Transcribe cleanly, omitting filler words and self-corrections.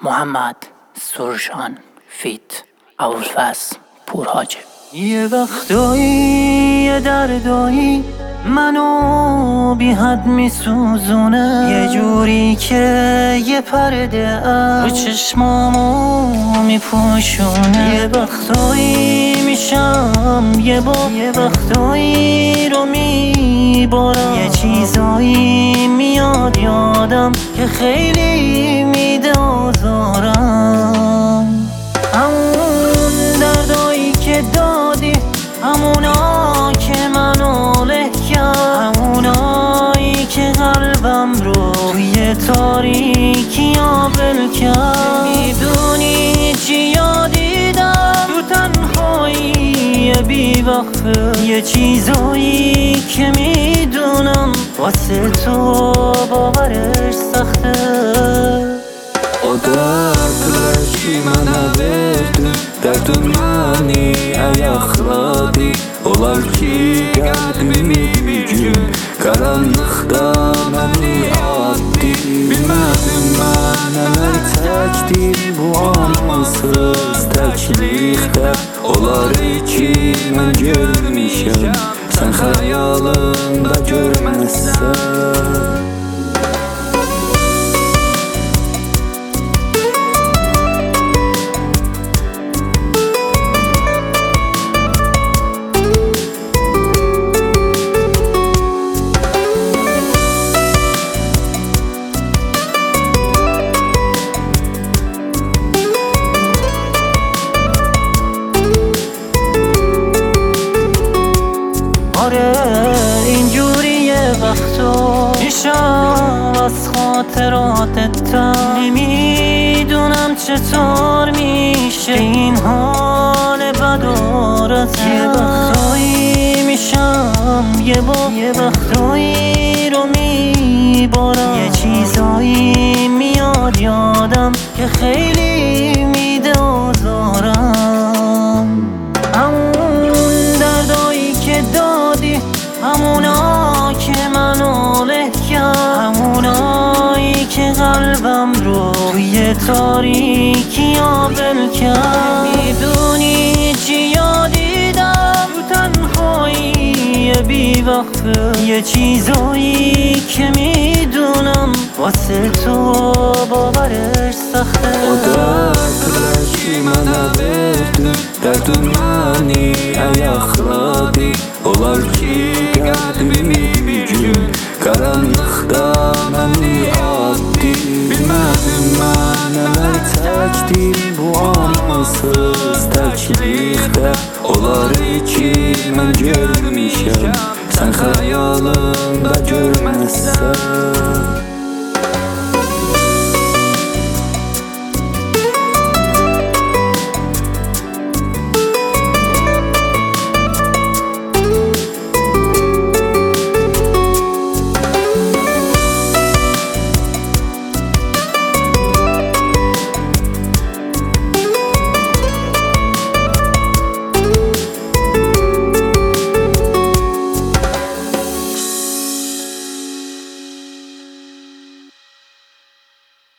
محمد سروشان فیت ابوالفضل پورحاجب. یه وقتایی یه دردایی منو بی حد میسوزونه، یه جوری که یه پرده رو چشمامو میپوشونه. یه وقتایی میشم یه وقتایی رو میبارم، یه چیزایی میاد یادم که خیلی میده آزارم. همون دردایی که دادی، همونا که منو له کرد، همونایی که قلبم رو توی تاریکی آبل کرد. میدونی چی یادیدم تو تنهایی بی وقفه، یه چیزایی که میدونم واسه تو باورش سخته. O dertler ki mənə verdin, dərdiməni ayaqladı. Olar ki qəlbimi bir gün qaranlıqda məni atdı. Bilmədim mən nələr çəkdim bu amansız təklikdə. Olar ki mən görmüşəm, sən xəyalında görməzsən. آره اینجوریه وقتا میشم از خاطراتتم، نمیدونم چطور میشه این حال بدارت. یه وقتایی میشم یه وقتایی رو میبارم، یه چیزایی میاد یادم که خیلی میده آزارم. همونا که منو له کرد، همونایی که قلبم رو توی تاریکی آبل کرد. میدونی چی یادیدم تو تنهایی بی وقفه، یه چیزایی که میدونم واسه تو باورش سخته. O dərdlər ki mənə verdin, dərdiməni ayaqladı. Olar ki qəlbimi bir gün qaranlıqda məni atdı. Bilmədim mən nələr çəkdim bu amansız təklikdə. Olar ki mən görmüşəm, sən xəyalında görməzsən.